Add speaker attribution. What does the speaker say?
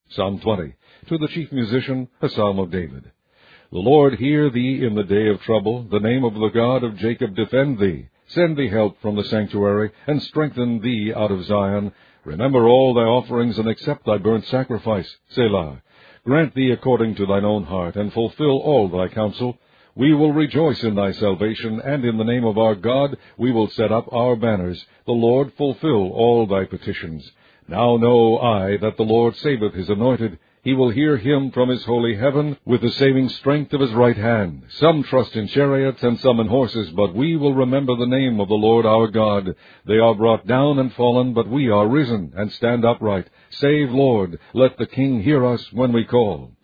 Speaker 1: Psalm 20. To the chief musician, a psalm of David. The Lord hear thee in the day of trouble. The name of the God of Jacob defend thee. Send thee help from the sanctuary, and strengthen thee out of Zion. Remember all thy offerings, and accept thy burnt sacrifice. Selah. Grant thee according to thine own heart, and fulfill all thy counsel. We will rejoice in thy salvation, and in the name of our God we will set up our banners. The Lord fulfill all thy petitions. Now know I that the Lord saveth his anointed. He will hear him from his holy heaven with the saving strength of his right hand. Some trust in chariots and some in horses, but we will remember the name of the Lord our God. They are brought down and fallen, but we are risen and stand upright. Save, Lord, let the King hear us when we call.